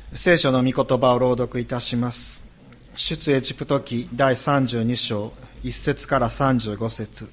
聖書の御言葉を朗読いたします。出エジプト記第32章1節から35節。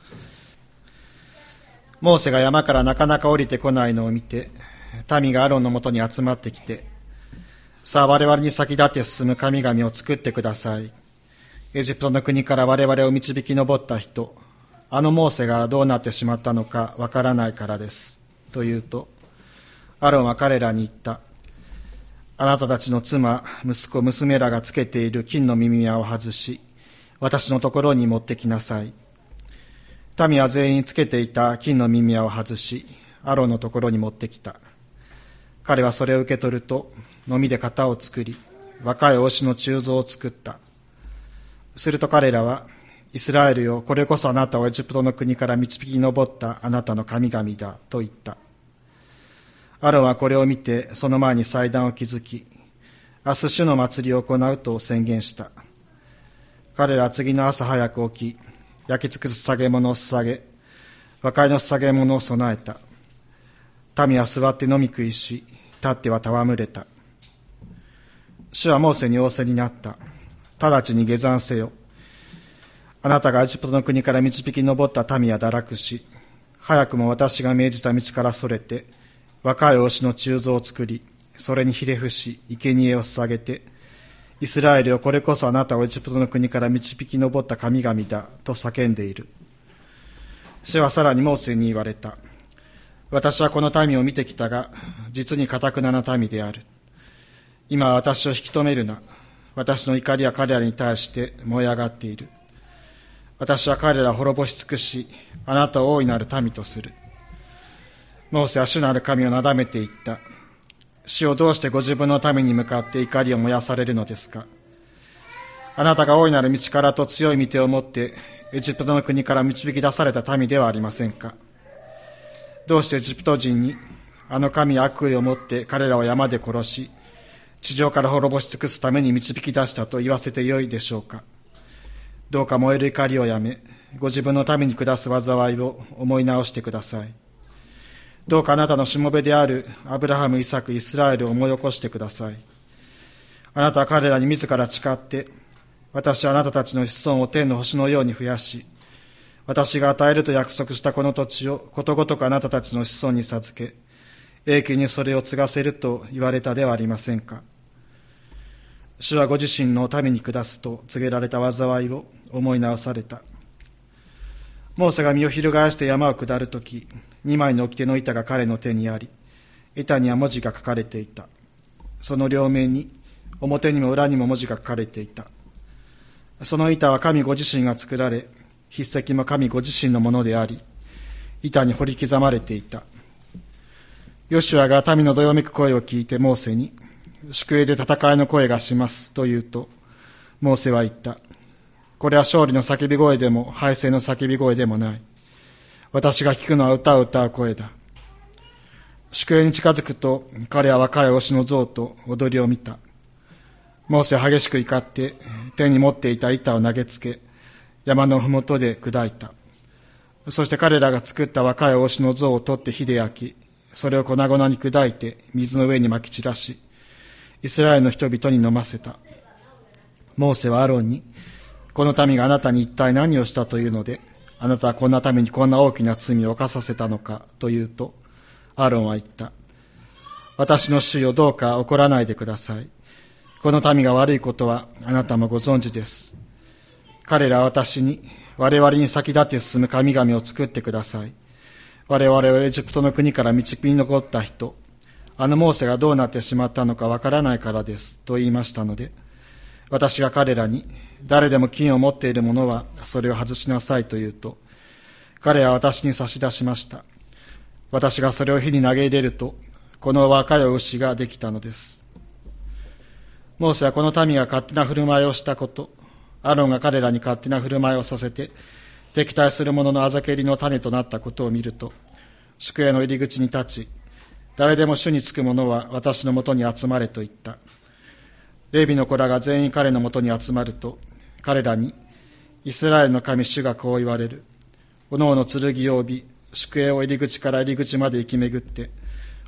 モーセが山からなかなか降りてこないのを見て、民がアロンのもとに集まってきて、さあ我々に先立って進む神々を作ってください。エジプトの国から我々を導き上った人、あのモーセがどうなってしまったのかわからないからです。と言うと、アロンは彼らに言った。あなたたちの妻、息子、娘らがつけている金の耳輪を外し、私のところに持ってきなさい。民は全員つけていた金の耳輪を外し、アロンのところに持ってきた。彼はそれを受け取ると、のみで型を作り、若い牛の鋳造を作った。すると彼らは、イスラエルよ、これこそあなたをエジプトの国から導き上ったあなたの神々だ、と言った。アロンはこれを見て、その前に祭壇を築き、明日主の祭りを行うと宣言した。彼らは次の朝早く起き、焼き尽くす捧げ物を捧げ、和解の捧げ物を備えた。民は座って飲み食いし、立っては戯れた。主はモーセに仰せになった。直ちに下山せよ。あなたがエジプトの国から導き上った民は堕落し、早くも私が命じた道からそれて、若い牛の鋳造を作り、それにひれ伏し、生贄を捧げて、イスラエルよ、これこそあなたをエジプトの国から導き上った神々だ、と叫んでいる。主はさらにモーセに言われた。私はこの民を見てきたが、実に堅くなな民である。今は私を引き止めるな。私の怒りは彼らに対して燃え上がっている。私は彼らを滅ぼし尽くし、あなたを大いなる民とする。モーセは主なる神をなだめて言った。主をどうしてご自分の民に向かって怒りを燃やされるのですか。あなたが大いなる道からと強い御手を持ってエジプトの国から導き出された民ではありませんか。どうしてエジプト人にあの神は悪意を持って彼らを山で殺し、地上から滅ぼし尽くすために導き出したと言わせてよいでしょうか。どうか燃える怒りをやめ、ご自分の民に下す災いを思い直してください。どうかあなたのしもべであるアブラハム、イサク、イスラエルを思い起こしてください。あなたは彼らに自ら誓って、私はあなたたちの子孫を天の星のように増やし、私が与えると約束したこの土地をことごとくあなたたちの子孫に授け、永久にそれを継がせると言われたではありませんか。主はご自身の民に下すと告げられた災いを思い直された。モーセが身を翻して山を下るとき、2枚の掟の板が彼の手にあり、板には文字が書かれていた。その両面に、表にも裏にも文字が書かれていた。その板は神ご自身が作られ、筆跡も神ご自身のものであり、板に彫り刻まれていた。ヨシュアが民のどよめく声を聞いてモーセに、宿営で戦いの声がしますと言うと、モーセは言った。これは勝利の叫び声でも敗戦の叫び声でもない。私が聞くのは歌を歌う声だ。宿営に近づくと彼は若い牛の像と踊りを見た。モーセは激しく怒って手に持っていた板を投げつけ、山のふもとで砕いた。そして彼らが作った若い牛の像を取って火で焼き、それを粉々に砕いて水の上にまき散らし、イスラエルの人々に飲ませた。モーセはアロンに、この民があなたに一体何をしたというので、あなたはこんな民にこんな大きな罪を犯させたのかというと、アロンは言った。私の主よ、どうか怒らないでください。この民が悪いことはあなたもご存知です。彼らは私に、我々に先立って進む神々を作ってください。我々はエジプトの国から導き残った人、あのモーセがどうなってしまったのかわからないからです、と言いましたので、私が彼らに、誰でも金を持っている者はそれを外しなさいと言うと、彼は私に差し出しました。私がそれを火に投げ入れると、この若い牛ができたのです。モーセはこの民が勝手な振る舞いをしたこと、アロンが彼らに勝手な振る舞いをさせて、敵対する者のあざけりの種となったことを見ると、宿営の入り口に立ち、誰でも主につく者は私のもとに集まれと言った。レビの子らが全員彼のもとに集まると、彼らに、イスラエルの神主がこう言われる。おのおの剣を帯び、宿営を入り口から入り口まで行き巡って、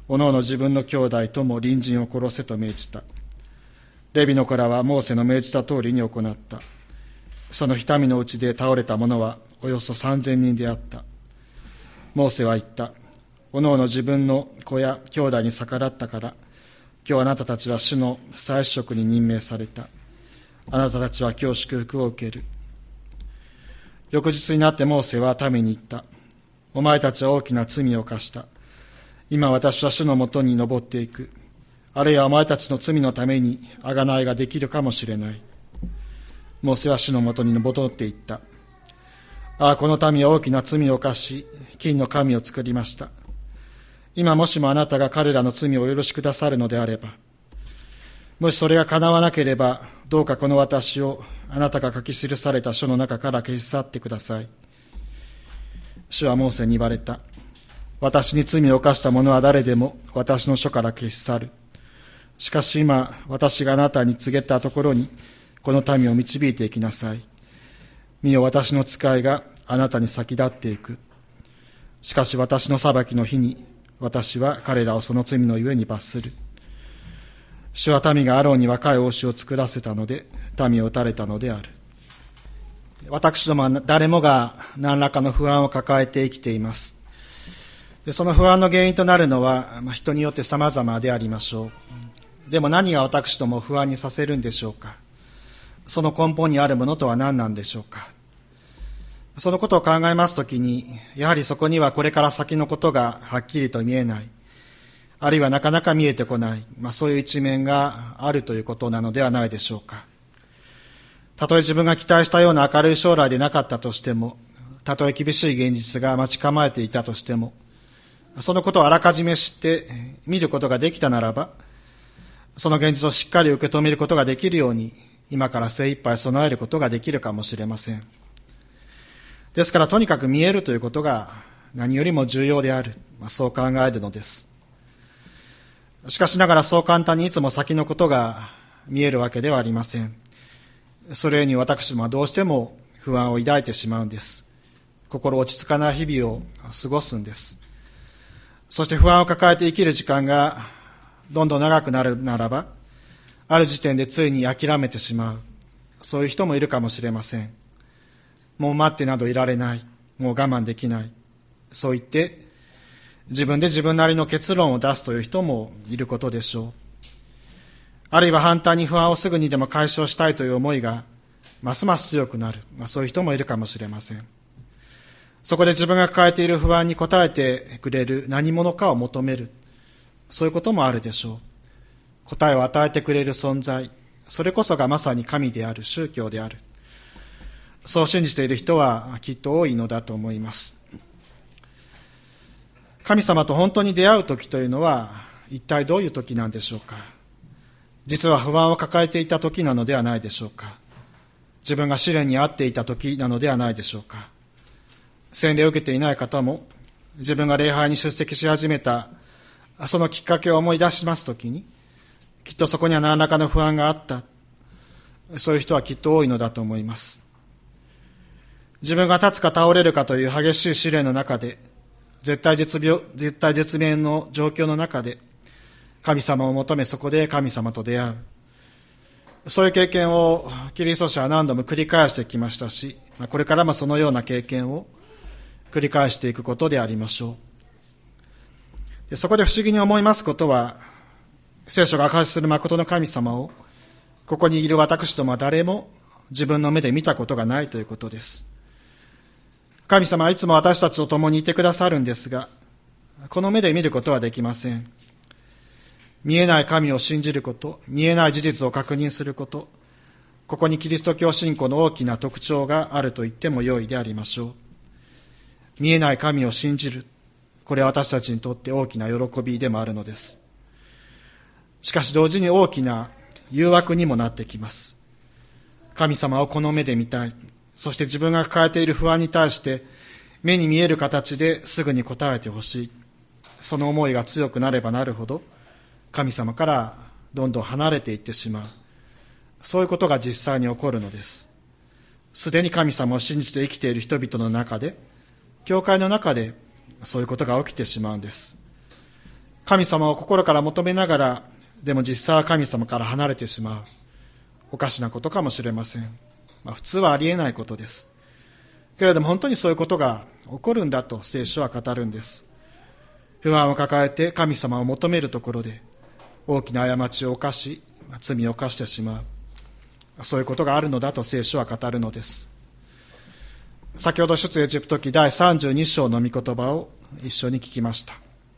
おのおの自分の兄弟とも隣人を殺せと命じた。レビの子らはモーセの命じた通りに行った。その日民のうちで倒れた者はおよそ3000人であった。モーセは言った。おのおの自分の子や兄弟に逆らったから、今日あなたたちは主の祭司職に任命された。あなたたちは今日祝福を受ける。翌日になってモーセは民に言った。お前たちは大きな罪を犯した。今私は主のもとに登っていく。あるいはお前たちの罪のために贖いができるかもしれない。モーセは主のもとに登っていった。ああ、この民は大きな罪を犯し、金の神を作りました。今もしもあなたが彼らの罪をお許しくださるのであれば、もしそれが叶わなければ、どうかこの私をあなたが書き記された書の中から消し去ってください。主はモーセに言われた。私に罪を犯した者は誰でも私の書から消し去る。しかし今、私があなたに告げたところに、この民を導いていきなさい。見よ、私の使いがあなたに先立っていく。しかし私の裁きの日に、私は彼らをその罪のゆえに罰する。主は民がアロンに若い王子を作らせたので、民を打たれたのである。私どもは誰もが何らかの不安を抱えて生きています。でその不安の原因となるのは、人によって様々でありましょう。でも何が私どもを不安にさせるんでしょうか。その根本にあるものとは何なんでしょうか。そのことを考えますときに、やはりそこにはこれから先のことがはっきりと見えない、あるいはなかなか見えてこない、そういう一面があるということなのではないでしょうか。たとえ自分が期待したような明るい将来でなかったとしても、たとえ厳しい現実が待ち構えていたとしても、そのことをあらかじめ知って見ることができたならば、その現実をしっかり受け止めることができるように、今から精一杯備えることができるかもしれません。ですからとにかく見えるということが何よりも重要である、そう考えるのです。しかしながらそう簡単にいつも先のことが見えるわけではありません。それに私もどうしても不安を抱いてしまうんです。心落ち着かない日々を過ごすんです。そして不安を抱えて生きる時間がどんどん長くなるならば、ある時点でついに諦めてしまう、そういう人もいるかもしれません。もう待ってなどいられない、もう我慢できない、そう言って自分で自分なりの結論を出すという人もいることでしょう。あるいは反対に不安をすぐにでも解消したいという思いがますます強くなる、そういう人もいるかもしれません。そこで自分が抱えている不安に応えてくれる何者かを求める、そういうこともあるでしょう。答えを与えてくれる存在、それこそがまさに神である、宗教である、そう信じている人はきっと多いのだと思います。神様と本当に出会う時というのは一体どういう時なんでしょうか。実は不安を抱えていた時なのではないでしょうか。自分が試練に遭っていた時なのではないでしょうか。洗礼を受けていない方も自分が礼拝に出席し始めたそのきっかけを思い出しますときに、きっとそこには何らかの不安があった、そういう人はきっと多いのだと思います。自分が立つか倒れるかという激しい試練の中で、絶対絶命の状況の中で神様を求め、そこで神様と出会う、そういう経験をキリスト者は何度も繰り返してきましたし、これからもそのような経験を繰り返していくことでありましょう。そこで不思議に思いますことは、聖書が明かしする誠の神様をここにいる私どもは誰も自分の目で見たことがないということです。神様はいつも私たちと共にいてくださるんですが、この目で見ることはできません。見えない神を信じること、見えない事実を確認すること、ここにキリスト教信仰の大きな特徴があると言っても良いでありましょう。見えない神を信じる、これは私たちにとって大きな喜びでもあるのです。しかし同時に大きな誘惑にもなってきます。神様をこの目で見たい、そして自分が抱えている不安に対して目に見える形ですぐに答えてほしい、その思いが強くなればなるほど神様からどんどん離れていってしまう、そういうことが実際に起こるのです。すでに神様を信じて生きている人々の中で、教会の中でそういうことが起きてしまうんです。 神様を心から求めながら、でも実際は神様から離れてしまう。おかしなことかもしれません。普通はありえないことです。けれども本当にそういうことが起こるんだと聖書は語るんです。不安を抱えて神様を求めるところで大きな過ちを犯し、罪を犯してしまう。そういうことがあるのだと聖書は語るのです。先ほど出エジプト記第32章の御言葉を一緒に聞きました。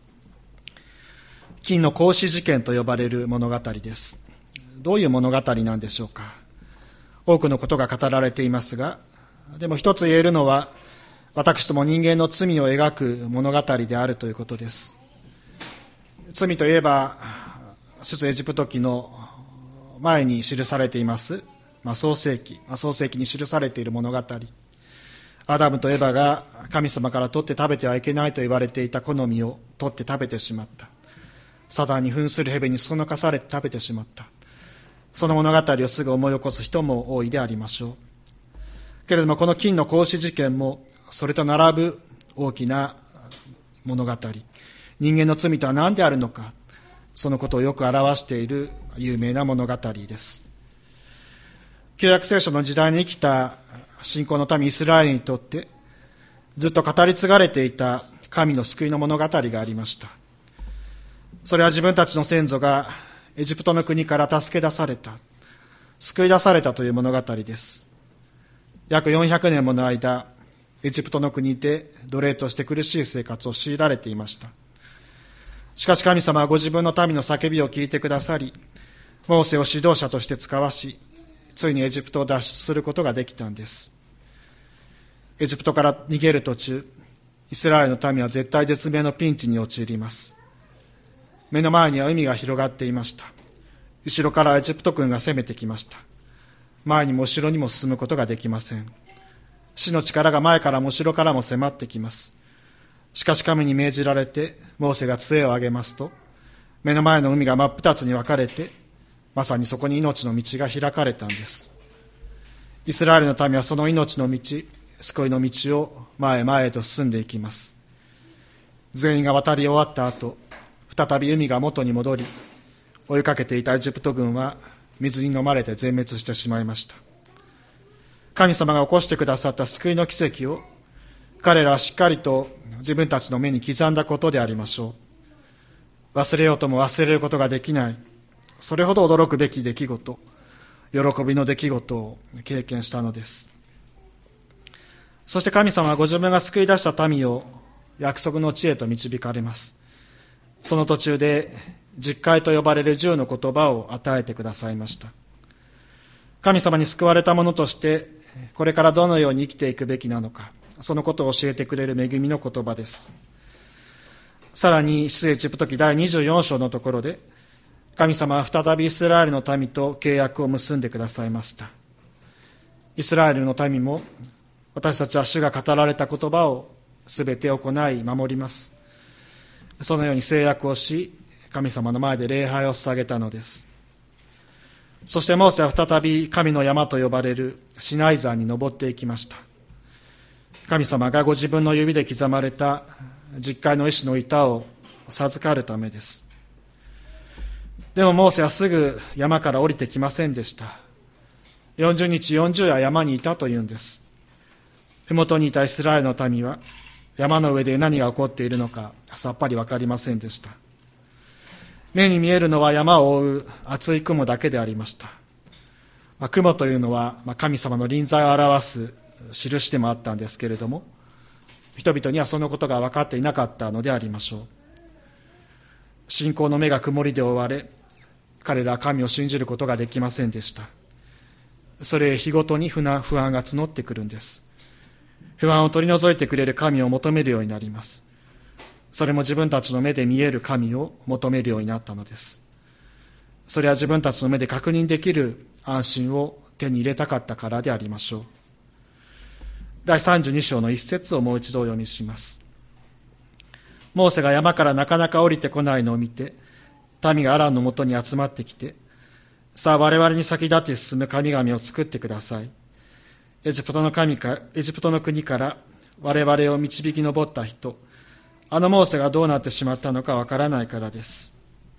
金の格子事件と呼ばれる物語です。どういう物語なんでしょうか。多くのことが語られていますが、でも一つ言えるのは、私ども人間の罪を描く物語であるということです。罪といえば、出エジプト記の前に記されています、創世記に記されている物語。アダムとエバが神様から取って食べてはいけないと言われていた木の実を取って食べてしまった。サタンに扮する蛇にそのかされて食べてしまった。その物語をすぐ思い起こす人も多いでありましょう。けれどもこの金の格子事件もそれと並ぶ大きな物語、人間の罪とは何であるのか、そのことをよく表している有名な物語です。旧約聖書の時代に生きた信仰の民イスラエルにとってずっと語り継がれていた神の救いの物語がありました。それは自分たちの先祖がエジプトの国から助け出された、救い出されたという物語です。約400年もの間、エジプトの国で奴隷として苦しい生活を強いられていました。しかし神様はご自分の民の叫びを聞いてくださり、モーセを指導者として使わし、ついにエジプトを脱出することができたんです。エジプトから逃げる途中、イスラエルの民は絶体絶命のピンチに陥ります。目の前には海が広がっていました。後ろからエジプト軍が攻めてきました。前にも後ろにも進むことができません。死の力が前からも後ろからも迫ってきます。しかし神に命じられてモーセが杖を上げますと、目の前の海が真っ二つに分かれて、まさにそこに命の道が開かれたんです。イスラエルの民はその命の道、救いの道を前へ前へと進んでいきます。全員が渡り終わった後、再び海が元に戻り、追いかけていたエジプト軍は水に飲まれて全滅してしまいました。神様が起こしてくださった救いの奇跡を彼らはしっかりと自分たちの目に刻んだことでありましょう。忘れようとも忘れることができない、それほど驚くべき出来事、喜びの出来事を経験したのです。そして神様はご自分が救い出した民を約束の地へと導かれます。その途中で実戒と呼ばれる10の言葉を与えてくださいました。神様に救われた者としてこれからどのように生きていくべきなのか、そのことを教えてくれる恵みの言葉です。さらに出エジプト記第24章のところで、神様は再びイスラエルの民と契約を結んでくださいました。イスラエルの民も私たちは主が語られた言葉をすべて行い守ります。そのように誓約をし、神様の前で礼拝を捧げたのです。そしてモーセは再び神の山と呼ばれるシナイ山に登っていきました。神様がご自分の指で刻まれた実戒の石の板を授かるためです。でもモーセはすぐ山から降りてきませんでした。40日40夜山にいたというんです。ふもとにいたイスラエルの民は山の上で何が起こっているのかさっぱり分かりませんでした。目に見えるのは山を覆う厚い雲だけでありました。雲というのは神様の臨在を表す印でもあったんですけれども、人々にはそのことが分かっていなかったのでありましょう。信仰の目が曇りで覆われ、彼らは神を信じることができませんでした。それへ日ごとに不安が募ってくるんです。不安を取り除いてくれる神を求めるようになります。それも自分たちの目で見える神を求めるようになったのです。それは自分たちの目で確認できる安心を手に入れたかったからでありましょう。第32章の一節をもう一度お読みします。モーセが山からなかなか降りてこないのを見て、民がアランのもとに集まってきて、さあ我々に先立って進む神々を作ってください。エジプトの国から我々を導き上った人、 あのモーセがどうなってしまったのかわからないからです。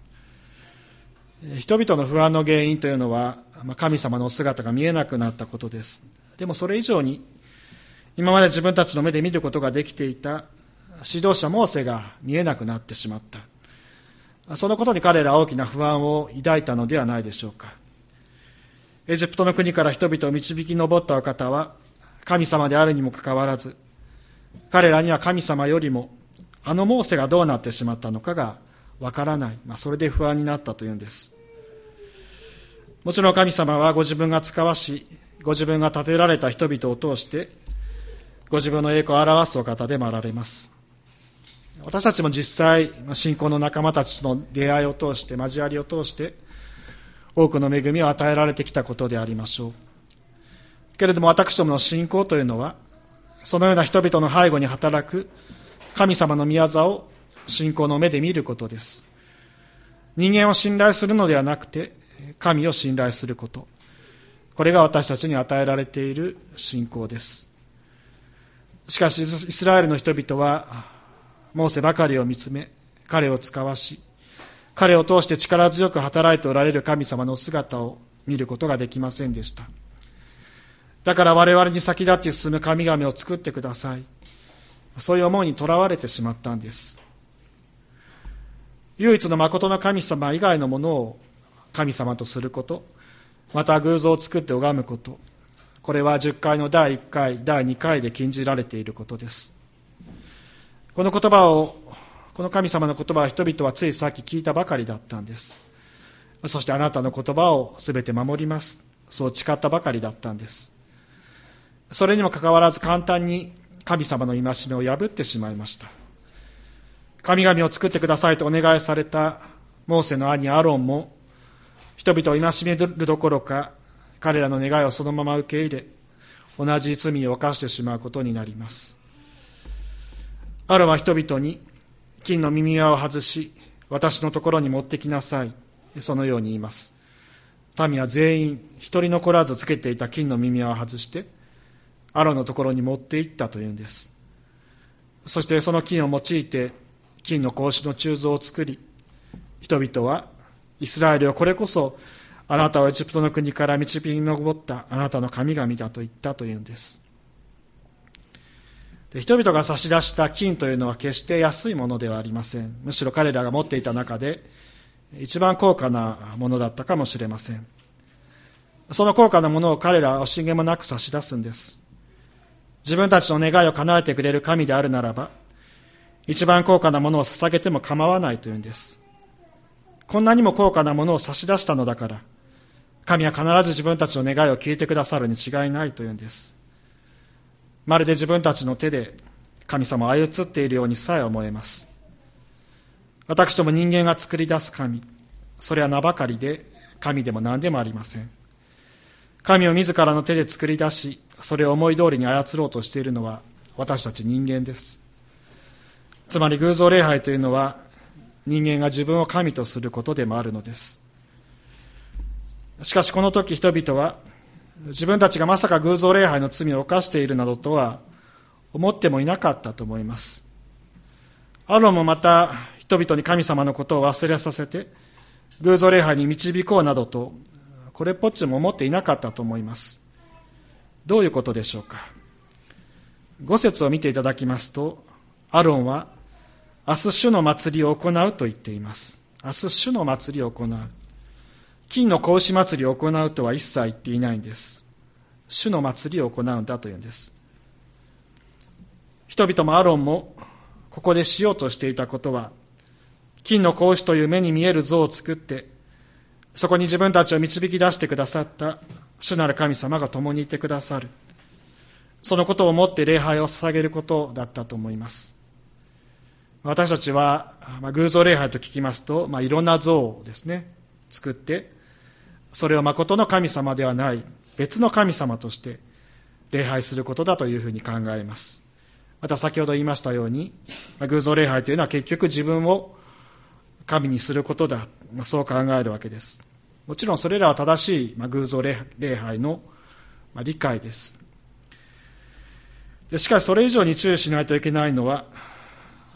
人々の不安の原因というのは、神様のお姿が見えなくなったことです。でもそれ以上に、今まで自分たちの目で見ることができていた指導者モーセが見えなくなってしまった。そのことに彼らは大きな不安を抱いたのではないでしょうか。エジプトの国から人々を導き上ったお方は神様であるにもかかわらず、彼らには神様よりもあのモーセがどうなってしまったのかがわからない、それで不安になったというんです。もちろん神様はご自分が使わし、ご自分が立てられた人々を通してご自分の栄光を表すお方でもあられます。私たちも実際信仰の仲間たちとの出会いを通して、交わりを通して多くの恵みを与えられてきたことでありましょう。けれども私どもの信仰というのは、そのような人々の背後に働く神様の御業を信仰の目で見ることです。人間を信頼するのではなくて、神を信頼すること、これが私たちに与えられている信仰です。しかしイスラエルの人々はモーセばかりを見つめ、彼を使わし、彼を通して力強く働いておられる神様の姿を見ることができませんでした。だから我々に先立ち進む神々を作ってください、そういう思いにとらわれてしまったんです。唯一の誠の神様以外のものを神様とすること、また偶像を作って拝むこと、これは10回の第1回、第2回で禁じられていることです。この神様の言葉を人々はついさっき聞いたばかりだったんです。そしてあなたの言葉をすべて守ります、そう誓ったばかりだったんです。それにもかかわらず簡単に神様の戒めを破ってしまいました。神々を作ってくださいとお願いされたモーセの兄アロンも、人々を戒めるどころか彼らの願いをそのまま受け入れ、同じ罪を犯してしまうことになります。アロンは人々に金の耳輪を外し、私のところに持ってきなさい、そのように言います。民は全員一人残らずつけていた金の耳輪を外してアロンのところに持って行ったというんです。そしてその金を用いて金の格子の鋳造を作り、人々はイスラエルよ、これこそあなたをエジプトの国から導き上ったあなたの神々だと言ったというんです。で、人々が差し出した金というのは決して安いものではありません。むしろ彼らが持っていた中で一番高価なものだったかもしれません。その高価なものを彼らは惜しげもなく差し出すんです。自分たちの願いを叶えてくれる神であるならば、一番高価なものを捧げても構わないというんです。こんなにも高価なものを差し出したのだから、神は必ず自分たちの願いを聞いてくださるに違いないというんです。まるで自分たちの手で神様を操っているようにさえ思えます。私ども人間が作り出す神、それは名ばかりで神でも何でもありません。神を自らの手で作り出し、それを思い通りに操ろうとしているのは私たち人間です。つまり偶像礼拝というのは人間が自分を神とすることでもあるのです。しかしこの時人々は自分たちがまさか偶像礼拝の罪を犯しているなどとは思ってもいなかったと思います。アロンもまた人々に神様のことを忘れさせて偶像礼拝に導こうなどとこれっぽっちも思っていなかったと思います。どういうことでしょうか。5節を見ていただきますと、アロンは明日主の祭りを行うと言っています。明日主の祭りを行う。金の格子祭りを行うとは一切言っていないんです。主の祭りを行うんだというんです。人々もアロンもここでしようとしていたことは、金の格子という目に見える像を作って、そこに自分たちを導き出してくださった主なる神様が共にいてくださる、そのことをもって礼拝を捧げることだったと思います。私たちは、偶像礼拝と聞きますと、いろんな像をですね作って、それを誠の神様ではない別の神様として礼拝することだというふうに考えます。また先ほど言いましたように、偶像礼拝というのは結局自分を神にすることだ、そう考えるわけです。もちろんそれらは正しい偶像礼拝の理解です。しかしそれ以上に注意しないといけないのは、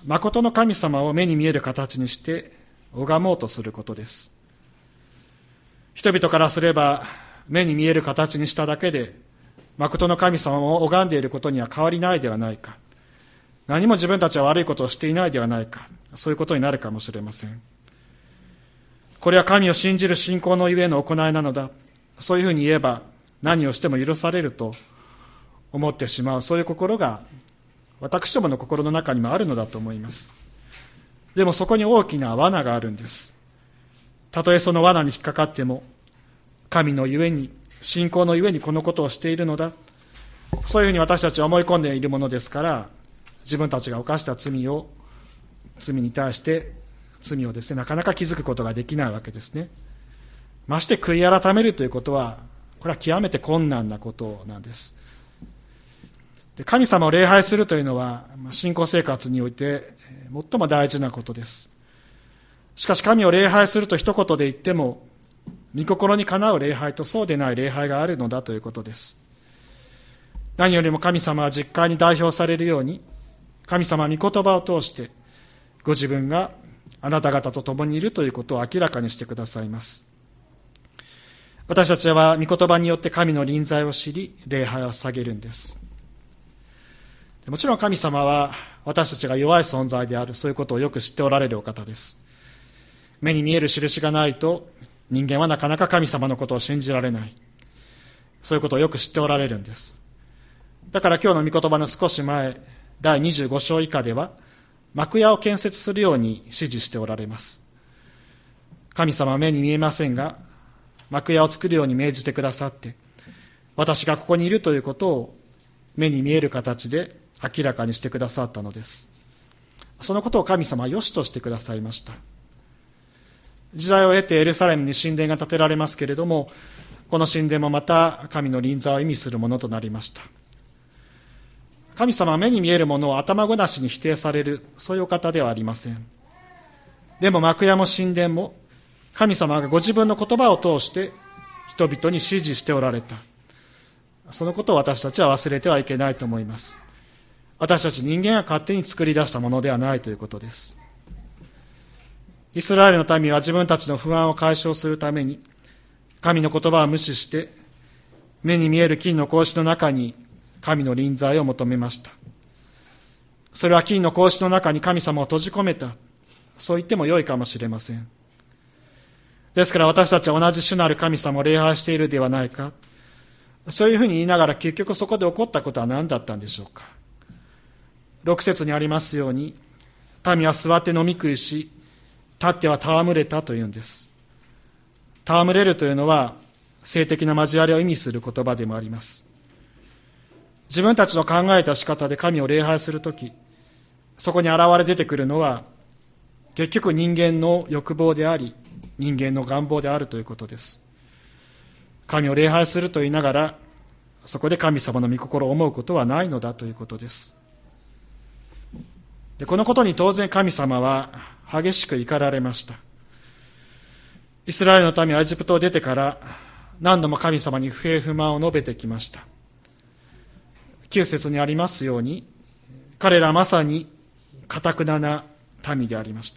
誠の神様を目に見える形にして拝もうとすることです。人々からすれば目に見える形にしただけで誠の神様を拝んでいることには変わりないではないか、何も自分たちは悪いことをしていないではないか、そういうことになるかもしれません。これは神を信じる信仰のゆえの行いなのだ、そういうふうに言えば何をしても許されると思ってしまう、そういう心が私どもの心の中にもあるのだと思います。でもそこに大きな罠があるんです。たとえその罠に引っかかっても、神のゆえに、信仰のゆえにこのことをしているのだ、そういうふうに私たちは思い込んでいるものですから、自分たちが犯した罪に対して罪をですね、なかなか気づくことができないわけですね。まして悔い改めるということは、これは極めて困難なことなんです。で、神様を礼拝するというのは信仰生活において最も大事なことです。しかし神を礼拝すると一言で言っても、御心にかなう礼拝とそうでない礼拝があるのだということです。何よりも神様は実会に代表されるように、神様は御言葉を通してご自分があなた方と共にいるということを明らかにしてくださいます。私たちは御言葉によって神の臨在を知り、礼拝を捧げるんです。もちろん神様は私たちが弱い存在である、そういうことをよく知っておられるお方です。目に見える印がないと人間はなかなか神様のことを信じられない、そういうことをよく知っておられるんです。だから今日の御言葉の少し前、第25章以下では幕屋を建設するように指示しておられます。神様は目に見えませんが、幕屋を作るように命じてくださって、私がここにいるということを目に見える形で明らかにしてくださったのです。そのことを神様は良しとしてくださいました。時代を経てエルサレムに神殿が建てられますけれども、この神殿もまた神の臨在を意味するものとなりました。神様は目に見えるものを頭ごなしに否定される、そういうお方ではありません。でも幕屋も神殿も神様がご自分の言葉を通して人々に指示しておられた、そのことを私たちは忘れてはいけないと思います。私たち人間が勝手に作り出したものではないということです。イスラエルの民は自分たちの不安を解消するために神の言葉を無視して目に見える金の格子の中に神の臨在を求めました。それは金の格子の中に神様を閉じ込めた、そう言っても良いかもしれません。ですから私たちは同じ主なる神様を礼拝しているではないか、そういうふうに言いながら結局そこで起こったことは何だったんでしょうか。6節にありますように、民は座って飲み食いし、立っては戯れたというんです。戯れるというのは性的な交わりを意味する言葉でもあります。自分たちの考えた仕方で神を礼拝するとき、そこに現れ出てくるのは結局人間の欲望であり、人間の願望であるということです。神を礼拝すると言いながら、そこで神様の御心を思うことはないのだということです。で、このことに当然神様は激しく怒られました。イスラエルの民はエジプトを出てから何度も神様に不平不満を述べてきました。9節にありますように、彼らはまさに堅くなな民でありました。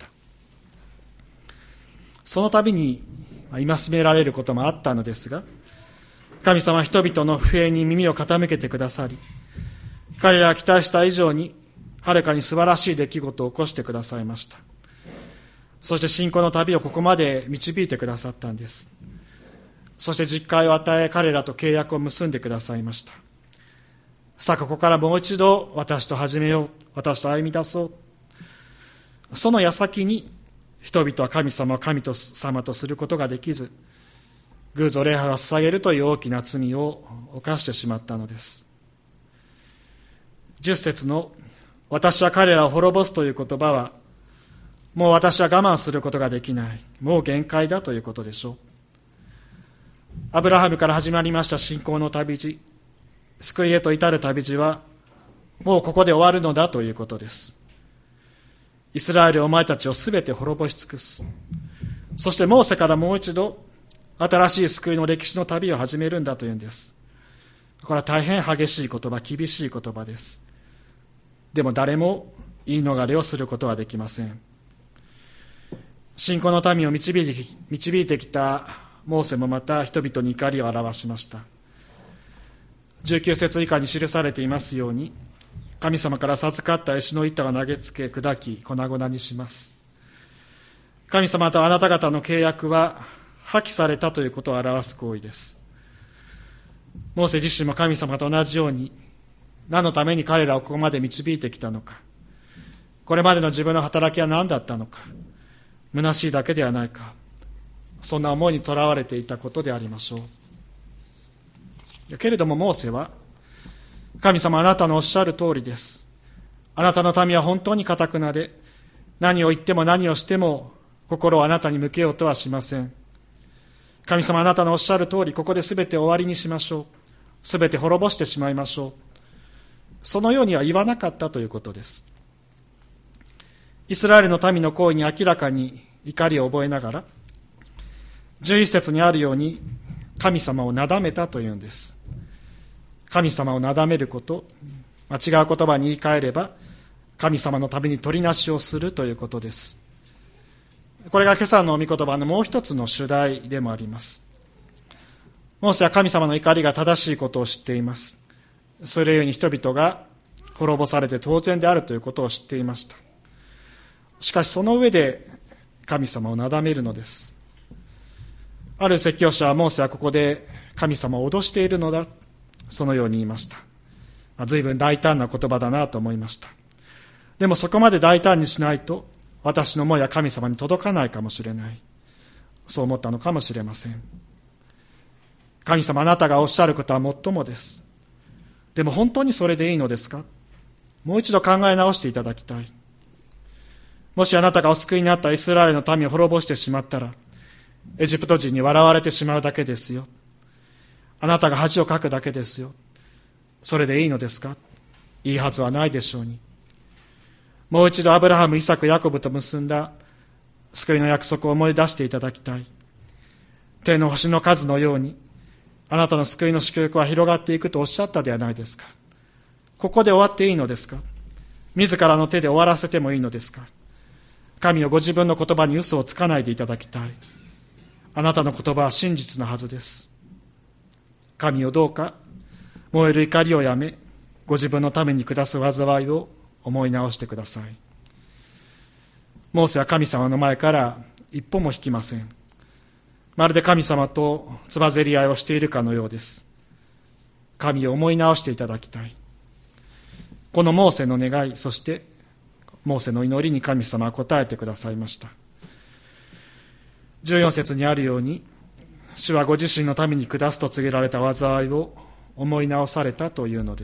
その度に戒められることもあったのですが、神様は人々の不平に耳を傾けてくださり、彼らが期待した以上にはるかに素晴らしい出来事を起こしてくださいました。そして信仰の旅をここまで導いてくださったんです。そして実会を与え、彼らと契約を結んでくださいました。さあここからもう一度私と始めよう、私と歩み出そう。その矢先に人々は神様を神様とすることができず、偶像礼拝を捧げるという大きな罪を犯してしまったのです。10節の私は彼らを滅ぼすという言葉は、もう私は我慢することができない、もう限界だということでしょう。アブラハムから始まりました信仰の旅路、救いへと至る旅路はもうここで終わるのだということです。イスラエルお前たちをすべて滅ぼし尽くす。そしてモーセからもう一度新しい救いの歴史の旅を始めるんだというんです。これは大変激しい言葉、厳しい言葉です。でも誰も言い逃れをすることはできません。信仰の民を導いてきたモーセもまた人々に怒りを表しました。19節以下に記されていますように、神様から授かった石の板を投げつけ砕き粉々にします。神様とあなた方の契約は破棄されたということを表す行為です。モーセ自身も神様と同じように、何のために彼らをここまで導いてきたのか、これまでの自分の働きは何だったのか、虚しいだけではないか、そんな思いにとらわれていたことでありましょう。けれどもモーセは、神様あなたのおっしゃる通りです。あなたの民は本当に堅なで、何を言っても何をしても心をあなたに向けようとはしません。神様あなたのおっしゃる通り、ここで全て終わりにしましょう。全て滅ぼしてしまいましょう。そのようには言わなかったということです。イスラエルの民の行為に明らかに怒りを覚えながら、11節にあるように神様をなだめたというんです。神様をなだめること、違う言葉に言い換えれば、神様のために取りなしをするということです。これが今朝の御言葉のもう一つの主題でもあります。モーセは神様の怒りが正しいことを知っています。それゆえに人々が滅ぼされて当然であるということを知っていました。しかしその上で神様をなだめるのです。ある説教者は、モーセはここで神様を脅しているのだ、そのように言いました。随分大胆な言葉だなと思いました。でもそこまで大胆にしないと私の思いは神様に届かないかもしれない、そう思ったのかもしれません。神様あなたがおっしゃることはもっともです。でも本当にそれでいいのですか。もう一度考え直していただきたい。もしあなたがお救いになったイスラエルの民を滅ぼしてしまったら、エジプト人に笑われてしまうだけですよ。あなたが恥をかくだけですよ。それでいいのですか。いいはずはないでしょうに。もう一度アブラハム、イサク、ヤコブと結んだ救いの約束を思い出していただきたい。天の星の数のようにあなたの救いの祝福は広がっていくとおっしゃったではないですか。ここで終わっていいのですか。自らの手で終わらせてもいいのですか。神をご自分の言葉に嘘をつかないでいただきたい。あなたの言葉は真実なはずです。神をどうか燃える怒りをやめ、ご自分のために下す災いを思い直してください。モーセは神様の前から一歩も引きません。まるで神様とつばぜり合いをしているかのようです。神を思い直していただきたい。このモーセの願い、そしてモーセの祈りに神様は答えてくださいました。14節にあるように、主はご自身の民に下すと告げられた災いを思い直されたというのです。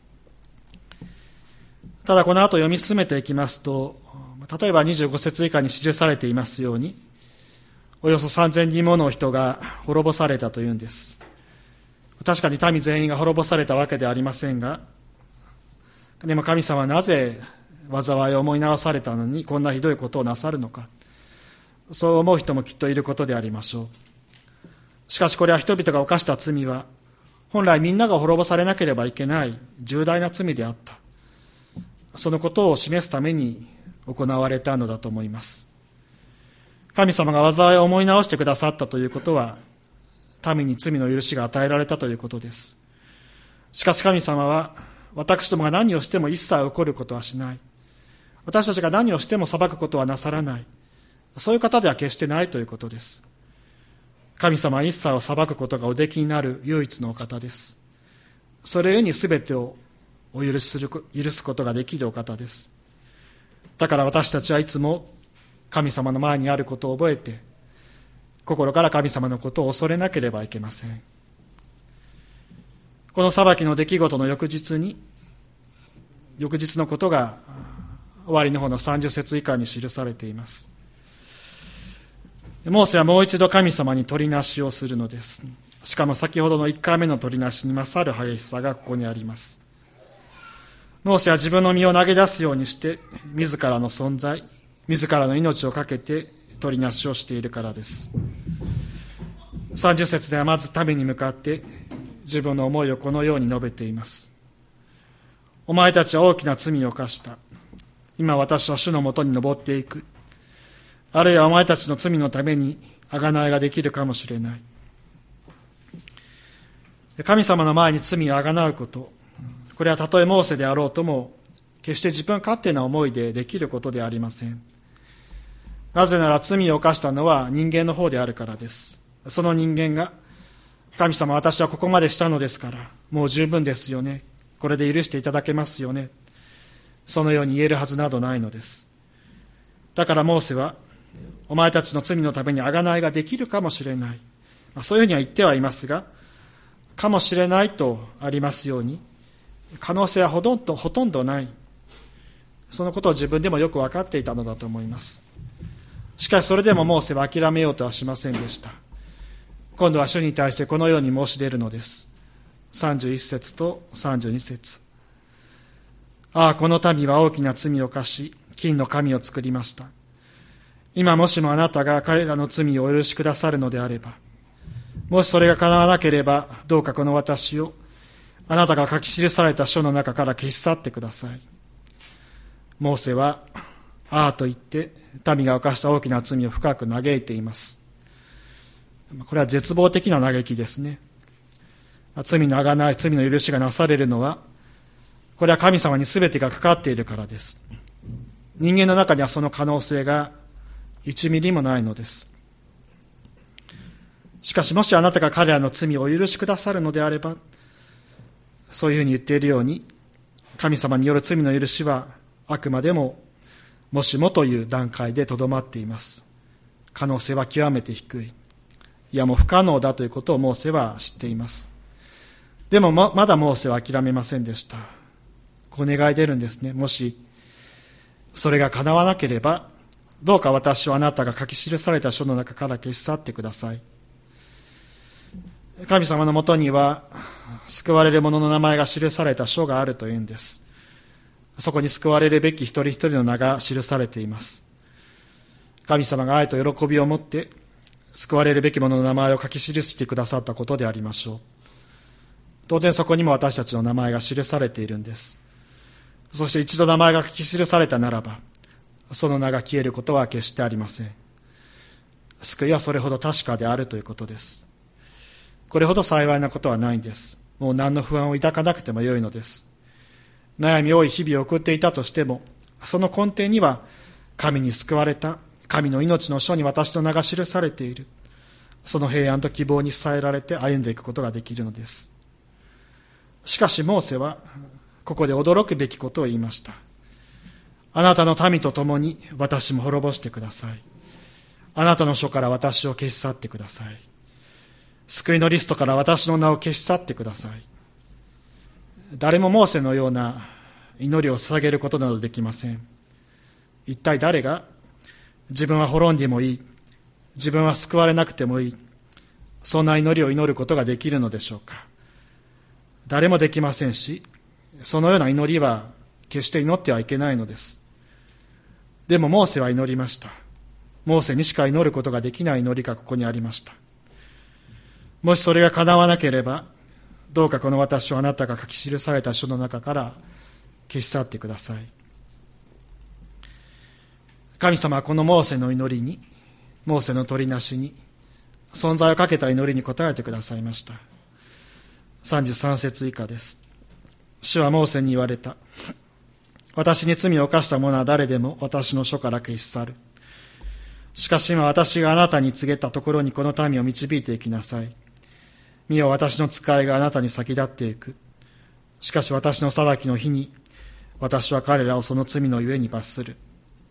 ただこの後読み進めていきますと、例えば25節以下に記されていますように、およそ3000人もの人が滅ぼされたというんです。確かに民全員が滅ぼされたわけではありませんが、でも神様はなぜ災いを思い直されたのにこんなひどいことをなさるのか、そう思う人もきっといることでありましょう。しかしこれは人々が犯した罪は本来みんなが滅ぼされなければいけない重大な罪であった。そのことを示すために行われたのだと思います。神様が災いを思い直してくださったということは、民に罪の許しが与えられたということです。しかし神様は、私どもが何をしても一切起こることはしない。私たちが何をしても裁くことはなさらない。そういう方では決してないということです。神様は一切を裁くことがおできになる唯一のお方です。それゆえに全てをお許し許すことができるお方です。だから私たちはいつも神様の前にあることを覚えて、心から神様のことを恐れなければいけません。この裁きの出来事の翌日のことが終わりの方の30節以下に記されています。モーセはもう一度神様に取りなしをするのです。しかも先ほどの1回目の取りなしに勝る激しさがここにあります。モーセは自分の身を投げ出すようにして自らの存在、自らの命をかけて取りなしをしているからです。30節ではまず民に向かって自分の思いをこのように述べています。お前たちは大きな罪を犯した。 今私は主のもとに登っていく。あるいはお前たちの罪のために贖いができるかもしれない。神様の前に罪を贖うこと、これはたとえモーセであろうとも、決して自分勝手な思いでできることではありません。なぜなら罪を犯したのは人間の方であるからです。その人間が、神様私はここまでしたのですから、もう十分ですよね。これで許していただけますよね。そのように言えるはずなどないのです。だからモーセは、お前たちの罪のために贖いができるかもしれない。そういうふうには言ってはいますが、かもしれないとありますように、可能性はほとんどない。そのことを自分でもよく分かっていたのだと思います。しかしそれでもモーセは諦めようとはしませんでした。今度は主に対してこのように申し出るのです。31節と32節。ああ、この民は大きな罪を犯し、金の神を作りました。今もしもあなたが彼らの罪をお許しくださるのであれば、もしそれが叶わなければ、どうかこの私を、あなたが書き記された書の中から消し去ってください。モーセは、ああと言って、民が犯した大きな罪を深く嘆いています。これは絶望的な嘆きですね。罪の贖い、罪の許しがなされるのは、これは神様に全てがかかっているからです。人間の中にはその可能性が1ミリもないのです。しかしもしあなたが彼らの罪をお許しくださるのであれば、そういうふうに言っているように、神様による罪の許しはあくまでももしもという段階でとどまっています。可能性は極めて低い。いやもう不可能だということをモーセは知っています。でもまだモーセは諦めませんでした。こう願い出るんですね。もしそれが叶わなければ、どうか私をあなたが書き記された書の中から消し去ってください。神様のもとには救われる者の名前が記された書があるというんです。そこに救われるべき一人一人の名が記されています。神様が愛と喜びを持って救われるべき者の名前を書き記してくださったことでありましょう。当然そこにも私たちの名前が記されているんです。そして一度名前が書き記されたならば、その名が消えることは決してありません。救いはそれほど確かであるということです。これほど幸いなことはないんです。もう何の不安を抱かなくてもよいのです。悩み多い日々を送っていたとしても、その根底には神に救われた、神の命の書に私の名が記されている、その平安と希望に支えられて歩んでいくことができるのです。しかしモーセはここで驚くべきことを言いました。あなたの民と共に私も滅ぼしてください。あなたの書から私を消し去ってください。救いのリストから私の名を消し去ってください。誰もモーセのような祈りを捧げることなどできません。一体誰が自分は滅んでもいい、自分は救われなくてもいい、そんな祈りを祈ることができるのでしょうか。誰もできませんし、そのような祈りは決して祈ってはいけないのです。でもモーセは祈りました。モーセにしか祈ることができない祈りがここにありました。もしそれが叶わなければ、どうかこの私をあなたが書き記された書の中から消し去ってください。神様はこのモーセの祈りに、モーセの取りなしに、存在をかけた祈りに応えてくださいました。33節以下です。主はモーセに言われた。私に罪を犯した者は誰でも私の書から消し去る。しかし今私があなたに告げたところにこの民を導いていきなさい。見よ私の使いがあなたに先立っていく。しかし私の裁きの日に私は彼らをその罪のゆえに罰する。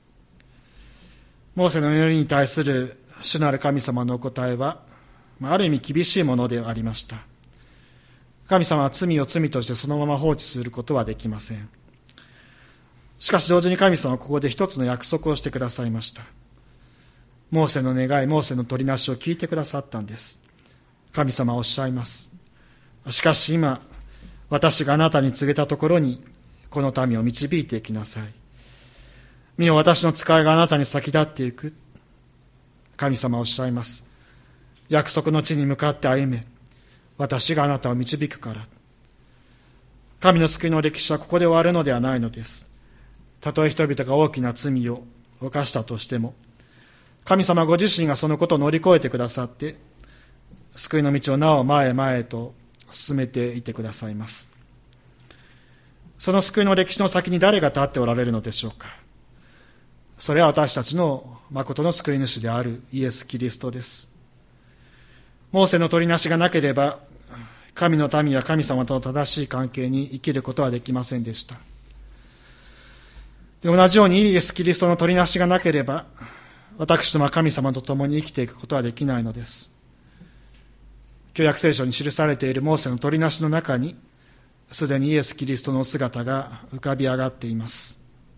モーセの祈りに対する主なる神様のお答えは、ある意味厳しいものでありました。神様は罪を罪としてそのまま放置することはできません。しかし同時に神様はここで一つの約束をしてくださいました。モーセの願い、モーセの取りなしを聞いてくださったんです。神様はおっしゃいます。しかし今、私があなたに告げたところに、この民を導いていきなさい。見よ私の使いがあなたに先立っていく。神様はおっしゃいます。約束の地に向かって歩め。私があなたを導くから。神の救いの歴史はここで終わるのではないのです。 たとえ人々が大きな罪を犯したとしても、神様ご自身がそのことを乗り越えてくださって、救いの道をなお前へ前へと進めていてくださいます。その救いの歴史の先に誰が立っておられるのでしょうか。それは私たちの誠の救い主であるイエス・キリストです。モーセの取りなしがなければ、神の民は神様との正しい関係に生きることはできませんでした。で、同じようにイエス・キリストの取りなしがなければ、私どもは神様と共に生きていくことはできないのです。旧約聖書に記されているモーセの取りなしの中に、すでにイエス・キリストの姿が浮かび上がっています。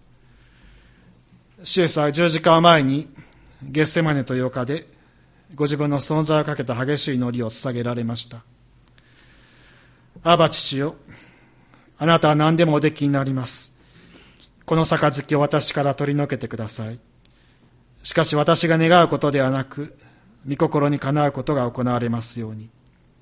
主イエスは十字架を前に、ゲッセマネという丘で、ご自分の存在をかけた激しい祈りを捧げられました。アバ父よ、あなたは何でもおできになります。この杯を私から取り除けてください。しかし私が願うことではなく、御心にかなうことが行われますように。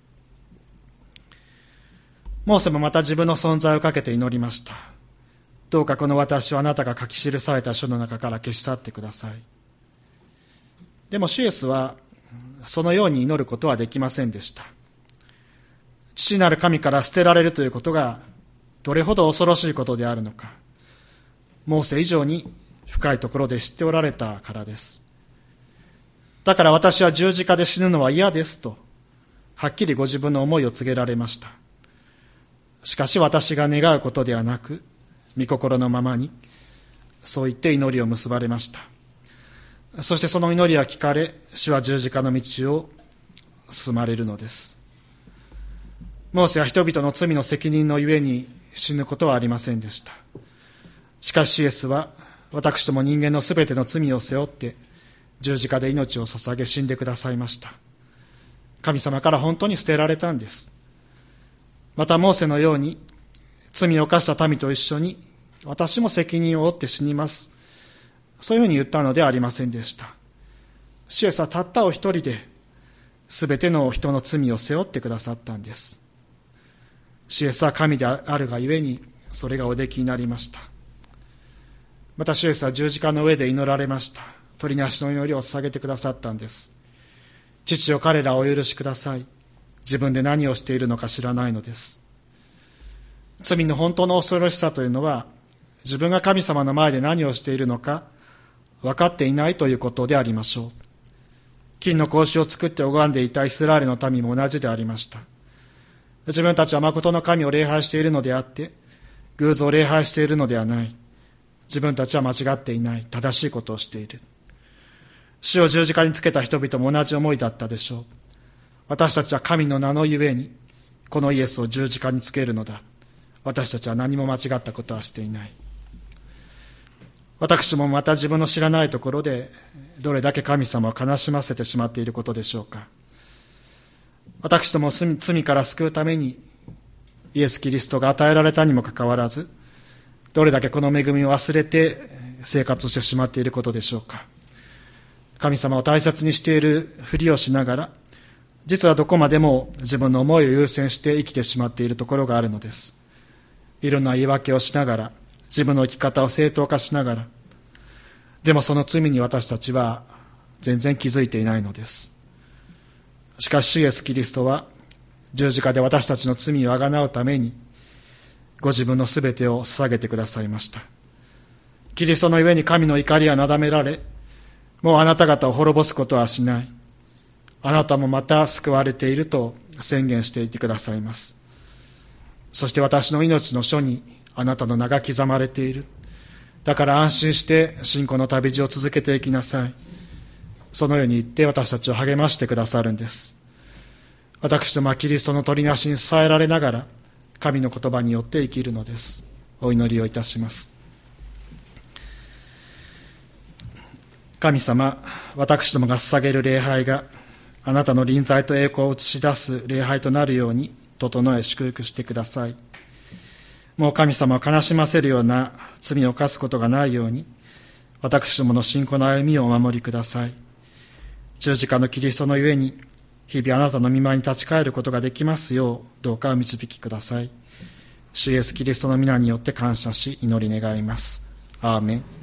モーセもまた自分の存在をかけて祈りました。どうかこの私をあなたが書き記された書の中から消し去ってください。でも主イエスはそのように祈ることはできませんでした。父なる神から捨てられるということがどれほど恐ろしいことであるのか、モーセ以上に深いところで知っておられたからです。だから私は十字架で死ぬのは嫌ですと、はっきりご自分の思いを告げられました。しかし私が願うことではなく、御心のままに、そう言って祈りを結ばれました。そしてその祈りは聞かれ、主は十字架の道を進まれるのです。モーセは人々の罪の責任のゆえに死ぬことはありませんでした。しかしイエスは私ども人間のすべての罪を背負って十字架で命を捧げ死んでくださいました。神様から本当に捨てられたんです。またモーセのように罪を犯した民と一緒に私も責任を負って死にます、そういうふうに言ったのではありませんでした。主イエスはたったお一人で全ての人の罪を背負ってくださったんです。主イエスは神であるがゆえにそれがおできになりました。また主イエスは十字架の上で祈られました。取りなしの祈りを捧げてくださったんです。父よ、彼らをお許しください。自分で何をしているのか知らないのです。罪の本当の恐ろしさというのは、自分が神様の前で何をしているのか分かっていないということでありましょう。金の格子を作って拝んでいたイスラエルの民も同じでありました。自分たちは誠の神を礼拝しているのであって、偶像を礼拝しているのではない。自分たちは間違っていない。正しいことをしている。主を十字架につけた人々も同じ思いだったでしょう。私たちは神の名のゆえに、このイエスを十字架につけるのだ。私たちは何も間違ったことはしていない。私もまた自分の知らないところで、どれだけ神様を悲しませてしまっていることでしょうか。私ども罪から救うためにイエス・キリストが与えられたにもかかわらず、どれだけこの恵みを忘れて生活してしまっていることでしょうか。神様を大切にしているふりをしながら、実はどこまでも自分の思いを優先して生きてしまっているところがあるのです。いろんな言い訳をしながら、自分の生き方を正当化しながら、でもその罪に私たちは全然気づいていないのです。しかし主イエスキリストは十字架で私たちの罪をあがなうためにご自分のすべてを捧げてくださいました。キリストの上に神の怒りはなだめられ、もうあなた方を滅ぼすことはしない。あなたもまた救われていると宣言していてくださいます。そして私の命の書にあなたの名が刻まれている。だから安心して信仰の旅路を続けていきなさい。そのように言って私たちを励ましてくださるんです。私どもはキリストの取りなしに支えられながら神の言葉によって生きるのです。お祈りをいたします。神様、私どもが捧げる礼拝があなたの臨在と栄光を映し出す礼拝となるように整え祝福してください。もう神様を悲しませるような罪を犯すことがないように私どもの信仰の歩みをお守りください。十字架のキリストのゆえに日々あなたの御前に立ち返ることができますようどうかお導きください。主イエスキリストの皆によって感謝し祈り願います。 アーメン。